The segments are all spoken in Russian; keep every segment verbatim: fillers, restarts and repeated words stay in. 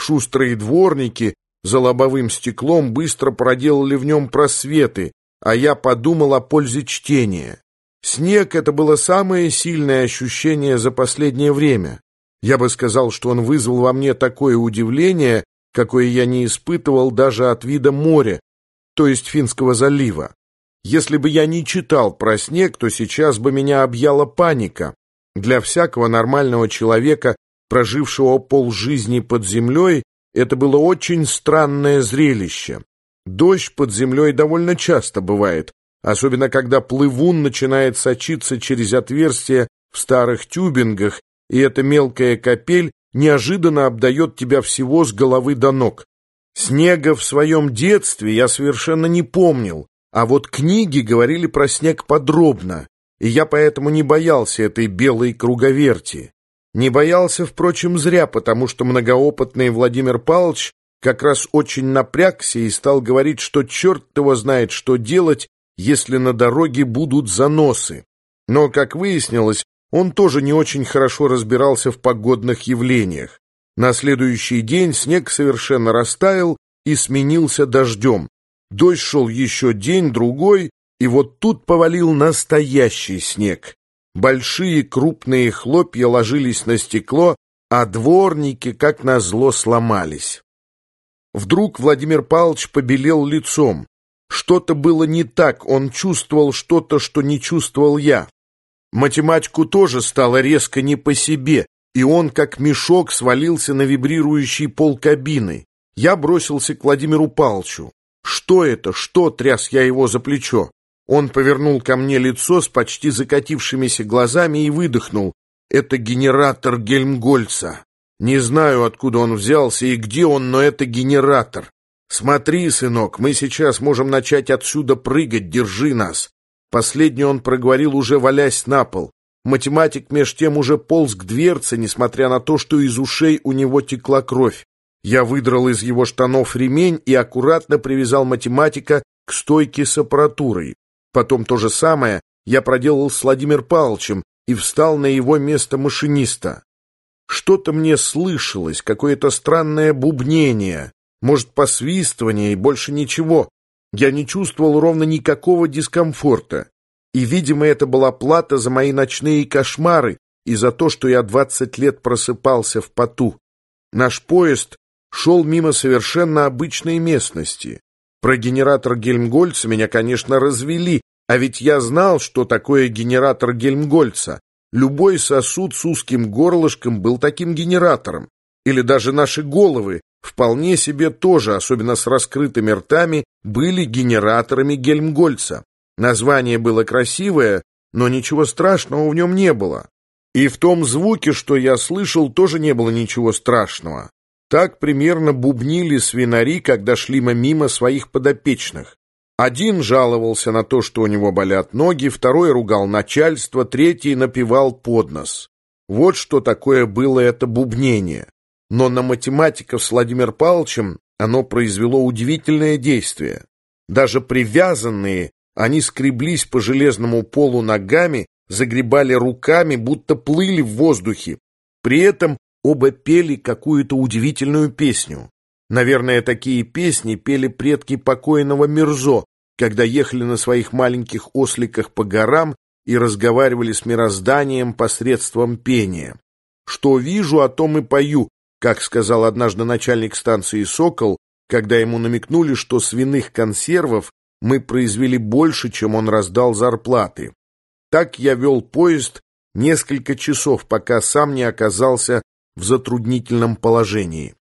Шустрые дворники за лобовым стеклом быстро проделали в нем просветы, а я подумал о пользе чтения. Снег — это было самое сильное ощущение за последнее время. Я бы сказал, что он вызвал во мне такое удивление, какое я не испытывал даже от вида моря, то есть Финского залива. Если бы я не читал про снег, то сейчас бы меня объяла паника. Для всякого нормального человека, прожившего полжизни под землей, это было очень странное зрелище. Дождь под землей довольно часто бывает, особенно когда плывун начинает сочиться через отверстия в старых тюбингах, и эта мелкая капель неожиданно обдает тебя всего с головы до ног. Снега в своем детстве я совершенно не помнил, а вот книги говорили про снег подробно, и я поэтому не боялся этой белой круговерти. Не боялся, впрочем, зря, потому что многоопытный Владимир Павлович как раз очень напрягся и стал говорить, что черт его знает, что делать, если на дороге будут заносы. Но, как выяснилось, он тоже не очень хорошо разбирался в погодных явлениях. На следующий день снег совершенно растаял и сменился дождем. Дождь шел еще день-другой, и вот тут повалил настоящий снег. Большие крупные хлопья ложились на стекло, а дворники, как назло, сломались. Вдруг Владимир Павлович побелел лицом. Что-то было не так, он чувствовал что-то, что не чувствовал я. Математику тоже стало резко не по себе, и он, как мешок, свалился на вибрирующий пол кабины. Я бросился к Владимиру Павловичу. «Что это? Что?» — тряс я его за плечо. Он повернул ко мне лицо с почти закатившимися глазами и выдохнул. «Это генератор Гельмгольца. Не знаю, откуда он взялся и где он, но это генератор. Смотри, сынок, мы сейчас можем начать отсюда прыгать, держи нас». Последний он проговорил, уже валясь на пол. Математик меж тем уже полз к дверце, несмотря на то, что из ушей у него текла кровь. Я выдрал из его штанов ремень и аккуратно привязал математика к стойке с аппаратурой. Потом то же самое я проделал с Владимиром Павловичем и встал на его место машиниста. Что-то мне слышалось, какое-то странное бубнение, может, посвистывание и больше ничего. Я не чувствовал ровно никакого дискомфорта. И, видимо, это была плата за мои ночные кошмары и за то, что я двадцать лет просыпался в поту. Наш поезд шел мимо совершенно обычной местности. Про генератор Гельмгольца меня, конечно, развели, а ведь я знал, что такое генератор Гельмгольца. Любой сосуд с узким горлышком был таким генератором. Или даже наши головы, вполне себе тоже, особенно с раскрытыми ртами, были генераторами Гельмгольца. Название было красивое, но ничего страшного в нем не было. И в том звуке, что я слышал, тоже не было ничего страшного. Так примерно бубнили свинари, когда шли мы мимо своих подопечных. Один жаловался на то, что у него болят ноги, второй ругал начальство, третий напевал под нос. Вот что такое было это бубнение. Но на математиков с Владимиром Павловичем оно произвело удивительное действие. Даже привязанные, они скреблись по железному полу ногами, загребали руками, будто плыли в воздухе. При этом оба пели какую-то удивительную песню. Наверное, такие песни пели предки покойного Мирзо, когда ехали на своих маленьких осликах по горам и разговаривали с мирозданием посредством пения. «Что вижу, о том и пою», как сказал однажды начальник станции «Сокол», когда ему намекнули, что свиных консервов мы произвели больше, чем он раздал зарплаты. Так я вел поезд несколько часов, пока сам не оказался в затруднительном положении.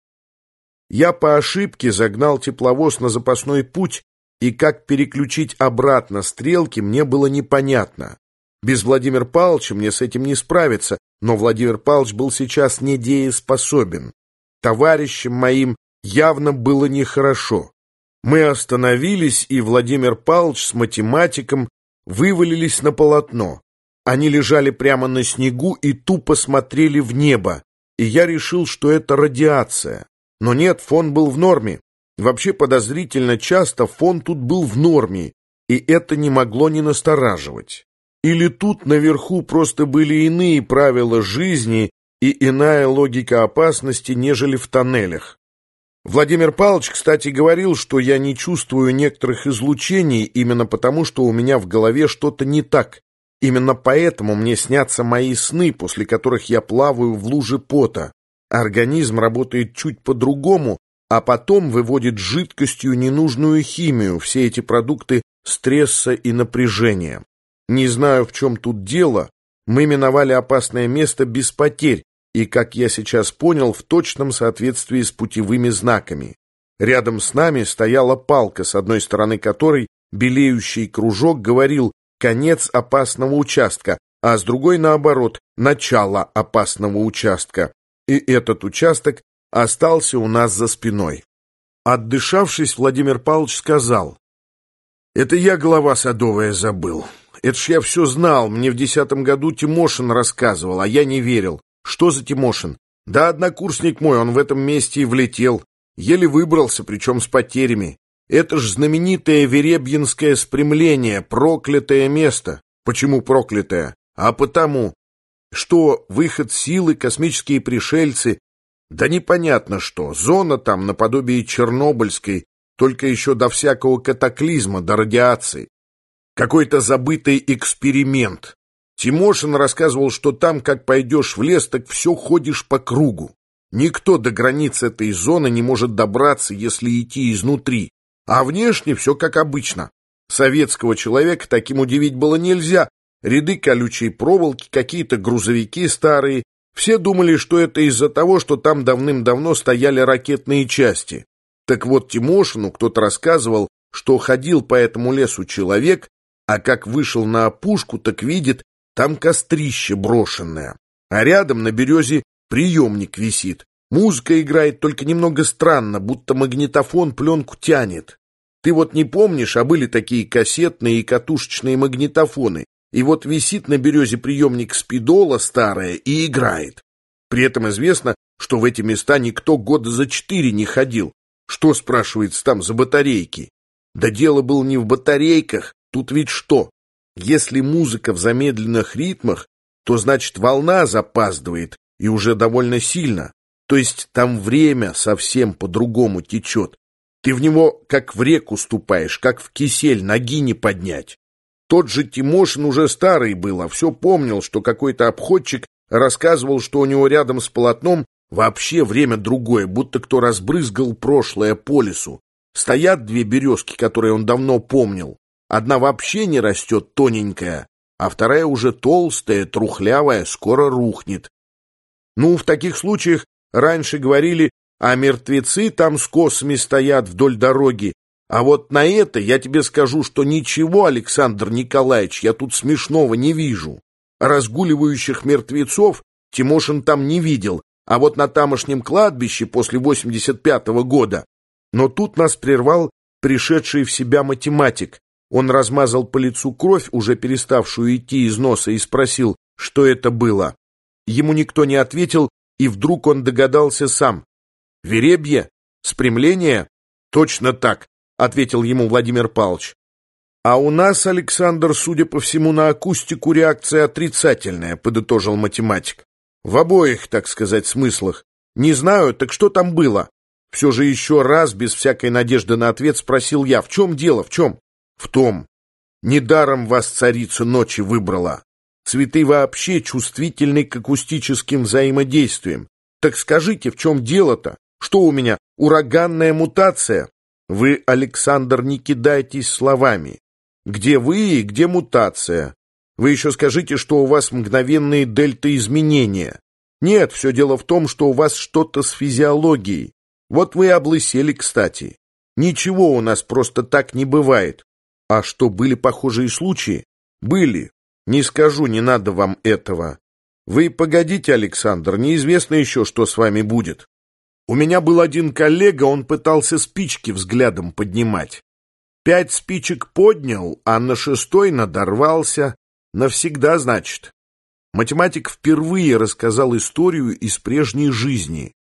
Я по ошибке загнал тепловоз на запасной путь, и как переключить обратно стрелки мне было непонятно. Без Владимира Павловича мне с этим не справиться, но Владимир Павлович был сейчас недееспособен. Товарищам моим явно было нехорошо. Мы остановились, и Владимир Павлович с математиком вывалились на полотно. Они лежали прямо на снегу и тупо смотрели в небо, и я решил, что это радиация. Но нет, фон был в норме. Вообще подозрительно часто фон тут был в норме, и это не могло не настораживать. Или тут наверху просто были иные правила жизни и иная логика опасности, нежели в тоннелях. Владимир Павлович, кстати, говорил, что я не чувствую некоторых излучений именно потому, что у меня в голове что-то не так. Именно поэтому мне снятся мои сны, после которых я плаваю в луже пота. Организм работает чуть по-другому, а потом выводит жидкостью ненужную химию, все эти продукты стресса и напряжения. Не знаю, в чем тут дело, мы миновали опасное место без потерь, и, как я сейчас понял, в точном соответствии с путевыми знаками. Рядом с нами стояла палка, с одной стороны которой белеющий кружок говорил «конец опасного участка», а с другой, наоборот, «начало опасного участка». И этот участок остался у нас за спиной. Отдышавшись, Владимир Павлович сказал: «Это я, голова садовая, забыл. Это ж я все знал, мне в десятом году Тимошин рассказывал, а я не верил. Что за Тимошин? Да однокурсник мой, он в этом месте и влетел. Еле выбрался, причем с потерями. Это ж знаменитое Веребьинское спрямление, проклятое место. Почему проклятое? А потому, что выход силы, космические пришельцы, да непонятно что, зона там наподобие Чернобыльской, только еще до всякого катаклизма, до радиации. Какой-то забытый эксперимент. Тимошин рассказывал, что там, как пойдешь в лес, так все ходишь по кругу. Никто до границ этой зоны не может добраться, если идти изнутри. А внешне все как обычно. Советского человека таким удивить было нельзя. Ряды колючей проволоки, какие-то грузовики старые. Все думали, что это из-за того, что там давным-давно стояли ракетные части. Так вот, Тимошину кто-то рассказывал, что ходил по этому лесу человек, а как вышел на опушку, так видит, там кострище брошенное, а рядом на березе приемник висит. Музыка играет, только немного странно, будто магнитофон пленку тянет. Ты вот не помнишь, а были такие кассетные и катушечные магнитофоны, и вот висит на березе приемник спидола старая и играет. При этом известно, что в эти места никто года за четыре не ходил. Что, спрашивается, там за батарейки? Да дело было не в батарейках, тут ведь что? Если музыка в замедленных ритмах, то значит волна запаздывает, и уже довольно сильно. То есть там время совсем по-другому течет. Ты в него как в реку ступаешь, как в кисель, ноги не поднять. Тот же Тимошин уже старый был, а все помнил, что какой-то обходчик рассказывал, что у него рядом с полотном вообще время другое, будто кто разбрызгал прошлое по лесу. Стоят две березки, которые он давно помнил. Одна вообще не растет, тоненькая, а вторая уже толстая, трухлявая, скоро рухнет. Ну, в таких случаях раньше говорили, а мертвецы там с косами стоят вдоль дороги. А вот на это я тебе скажу, что ничего, Александр Николаевич, я тут смешного не вижу. Разгуливающих мертвецов Тимошин там не видел, а вот на тамошнем кладбище после восемьдесят пятого года. Но тут нас прервал пришедший в себя математик. Он размазал по лицу кровь, уже переставшую идти из носа, и спросил, что это было. Ему никто не ответил, и вдруг он догадался сам. «Веребье? Спрямление?» «Точно так», — ответил ему Владимир Павлович. «А у нас, Александр, судя по всему, на акустику реакция отрицательная», — подытожил математик. «В обоих, так сказать, смыслах. Не знаю, так что там было?» Все же еще раз, без всякой надежды на ответ, спросил я. «В чем дело, в чем?» «В том. Недаром вас царица ночи выбрала. Цветы вообще чувствительны к акустическим взаимодействиям. Так скажите, в чем дело-то? Что у меня, ураганная мутация?» «Вы, Александр, не кидайтесь словами. Где вы и где мутация? Вы еще скажите, что у вас мгновенные дельта-изменения. Нет, все дело в том, что у вас что-то с физиологией. Вот вы облысели, кстати. Ничего у нас просто так не бывает. А что, были похожие случаи? Были. Не скажу, не надо вам этого. Вы погодите, Александр, неизвестно еще, что с вами будет. У меня был один коллега, он пытался спички взглядом поднимать. Пять спичек поднял, а на шестой надорвался. Навсегда, значит. Математик впервые рассказал историю из прежней жизни.